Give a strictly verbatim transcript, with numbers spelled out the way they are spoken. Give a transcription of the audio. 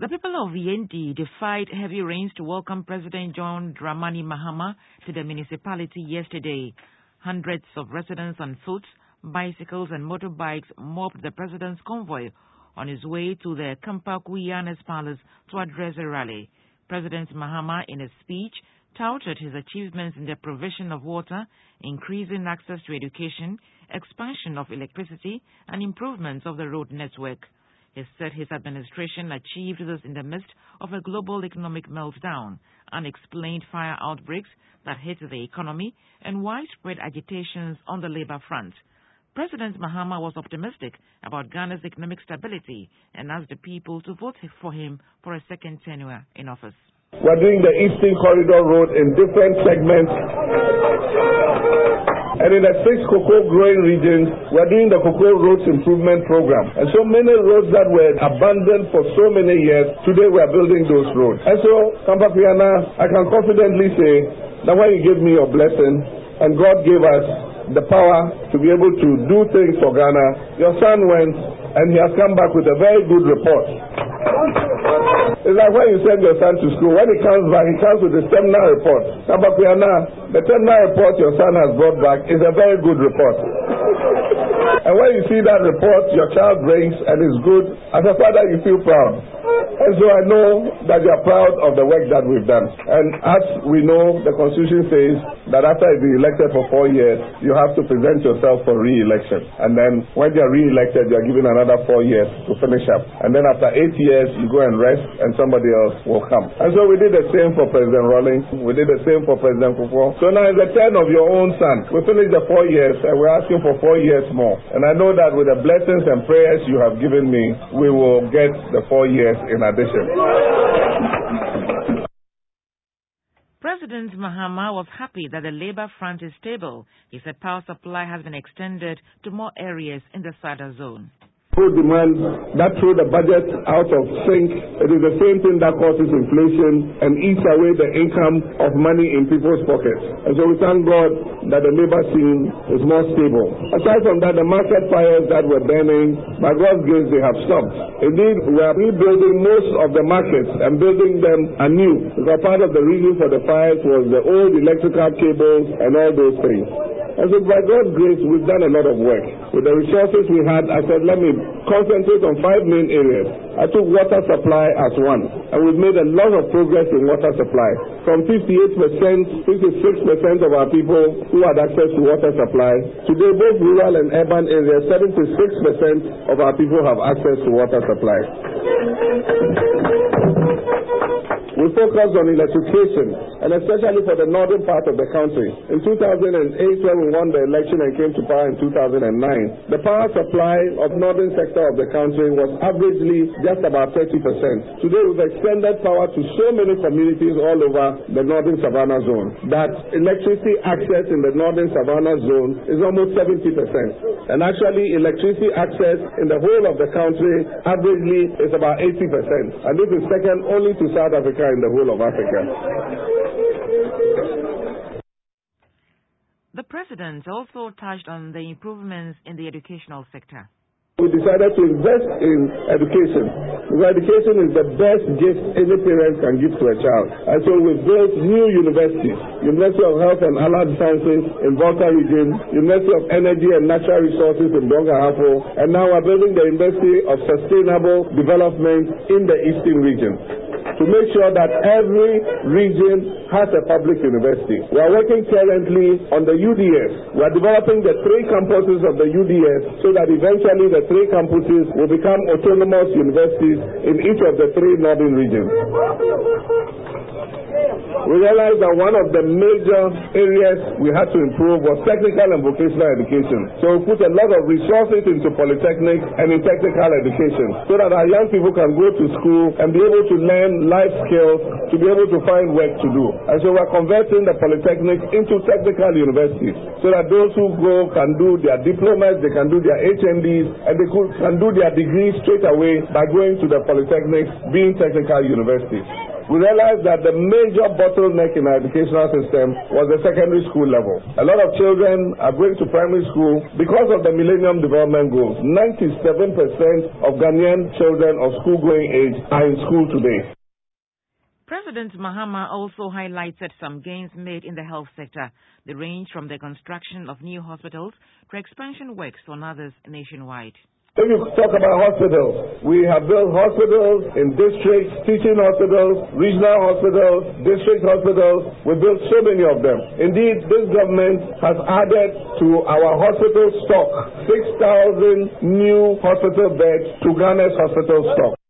The people of Yendi defied heavy rains to welcome President John Dramani Mahama to the municipality yesterday. Hundreds of residents on foot, bicycles and motorbikes mobbed the president's convoy on his way to the Kampakuyanes Palace to address a rally. President Mahama, in a speech, touted his achievements in the provision of water, increasing access to education, expansion of electricity, and improvements of the road network. He said his administration achieved this in the midst of a global economic meltdown, unexplained fire outbreaks that hit the economy, and widespread agitations on the labor front. President Mahama was optimistic about Ghana's economic stability and asked the people to vote for him for a second tenure in office. We're doing the Eastern Corridor Road in different segments. And in the six cocoa growing regions, we're doing the Cocoa Roads Improvement Program. And so many roads that were abandoned for so many years, today we're building those roads. And so, Kampakuyanes, I can confidently say that when you gave me your blessing, and God gave us the power to be able to do things for Ghana, your son went and he has come back with a very good report. It's like when you send your son to school, when he comes back, he comes with a seminar report. Kampakuyanes, the seminar report your son has brought back is a very good report. And when you see that report your child brings and is good, as a father you feel proud. And so I know that you are proud of the work that we've done. And as we know, the Constitution says that after you've been elected for four years, you have to present yourself for re-election. And then when you're re-elected, you're given another four years to finish up. And then after eight years, you go and rest and somebody else will come. And so we did the same for President Rawlings. We did the same for President Kufuor. So now it's the turn of your own son. We finished the four years and we're asking for four years more. And I know that with the blessings and prayers you have given me, we will get the four years in addition. President Mahama was happy that the labor front is stable. He said power supply has been extended to more areas in the SADA zone. Food demand that threw the budget out of sync. It is the same thing that causes inflation and eats away the income of money in people's pockets. And so we thank God that the labor scene is more stable. Aside from that, the market fires that were burning, by God's grace, they have stopped. Indeed, we are rebuilding most of the markets and building them anew. Because part of the reason for the fires was the old electrical cables and all those things. And so by God's grace, we've done a lot of work. With the resources we had, I said, let me concentrate on five main areas. I took water supply as one. And we've made a lot of progress in water supply. From fifty-eight percent, fifty-six percent of our people who had access to water supply. Today, both rural and urban areas, seventy-six percent of our people have access to water supply. We focused on electrification, and especially for the northern part of the country. In two thousand eight, when we won the election and came to power in two thousand nine, the power supply of northern sector of the country was averagely just about thirty percent. Today, we've extended power to so many communities all over the northern Savannah zone that electricity access in the northern Savannah zone is almost seventy percent. And actually, electricity access in the whole of the country averagely is about eighty percent. And this is second only to South Africa in the whole of Africa. The president also touched on the improvements in the educational sector. We decided to invest in education, because education is the best gift any parent can give to a child. And so we built new universities, University of Health and Allied Sciences in Volta region, University of Energy and Natural Resources in Bonga Hafo, and now we're building the University of Sustainable Development in the Eastern region, to make sure that every region has a public university. We are working currently on the U D S. We are developing the three campuses of the U D S so that eventually the three campuses will become autonomous universities in each of the three northern regions. We realized that one of the major areas we had to improve was technical and vocational education. So we put a lot of resources into polytechnics and in technical education so that our young people can go to school and be able to learn life skills to be able to find work to do. And so we're converting the polytechnics into technical universities so that those who go can do their diplomas, they can do their H N Ds, and they could, can do their degrees straight away by going to the polytechnics being technical universities. we realized that the major bottleneck in our educational system was the secondary school level. A lot of children are going to primary school because of the Millennium Development Goals. ninety-seven percent of Ghanaian children of school-going age are in school today. President Mahama also highlighted some gains made in the health sector. They range from the construction of new hospitals to expansion works on others nationwide. If you talk about hospitals, we have built hospitals in districts, teaching hospitals, regional hospitals, district hospitals. We built so many of them. Indeed, this government has added to our hospital stock six thousand new hospital beds to Ghana's hospital stock.